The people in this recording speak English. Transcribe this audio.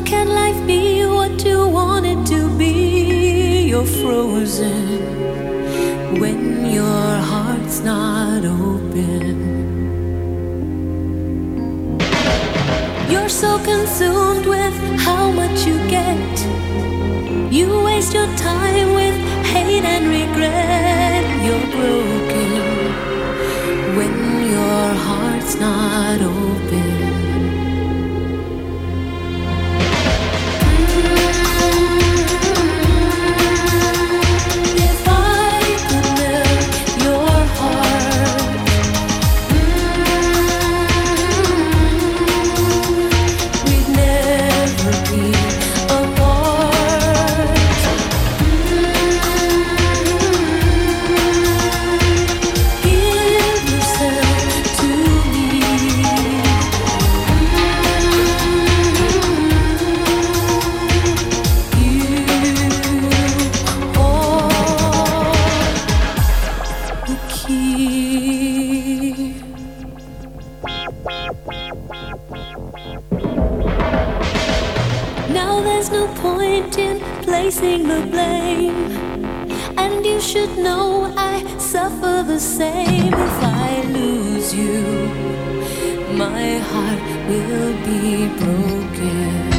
can life be what you want it to be? You're frozen when your heart's not open. You're so consumed with how much you get. You waste your time with hate and regret. You're broken when your heart's not open. If I could melt your heart, we'd never be apart. Give yourself to me. You are the key. Now there's no point in placing the blame, and you should know I suffer the same. If I lose you, my heart will be broken.